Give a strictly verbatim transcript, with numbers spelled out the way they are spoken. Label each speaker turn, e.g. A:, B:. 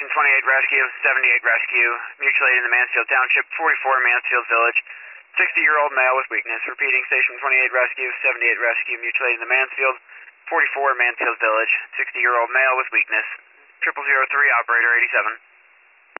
A: Station twenty-eight Rescue, seventy-eight Rescue, mutual aid in the Mansfield Township, forty-four Mansfield Village, sixty-year-old male with weakness. Repeating, Station twenty-eight Rescue, seventy-eight Rescue, mutual aid in the Mansfield, forty-four Mansfield Village, sixty-year-old male with weakness. Triple zero three, operator eighty-seven.